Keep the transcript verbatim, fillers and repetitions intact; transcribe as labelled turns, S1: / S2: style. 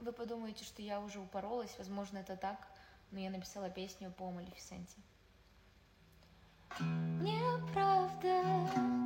S1: вы подумаете, что я уже упоролась, возможно, это так, но я написала песню по Малефисенте. Мне правда